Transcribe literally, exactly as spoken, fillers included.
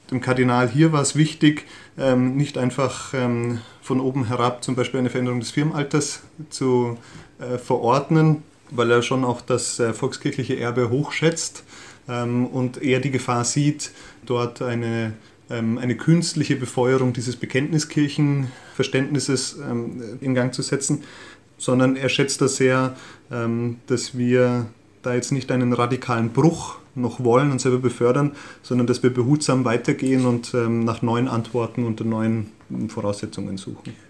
Dem Kardinal hier war es wichtig, ähm, nicht einfach ähm, von oben herab zum Beispiel eine Veränderung des Firmenalters zu äh, verordnen, weil er schon auch das äh, volkskirchliche Erbe hochschätzt ähm, und er die Gefahr sieht, dort eine, ähm, eine künstliche Befeuerung dieses Bekenntniskirchenverständnisses ähm, in Gang zu setzen, sondern er schätzt das sehr, ähm, dass wir da jetzt nicht einen radikalen Bruch noch wollen und selber befördern, sondern dass wir behutsam weitergehen und ähm, nach neuen Antworten unter neuen Voraussetzungen suchen.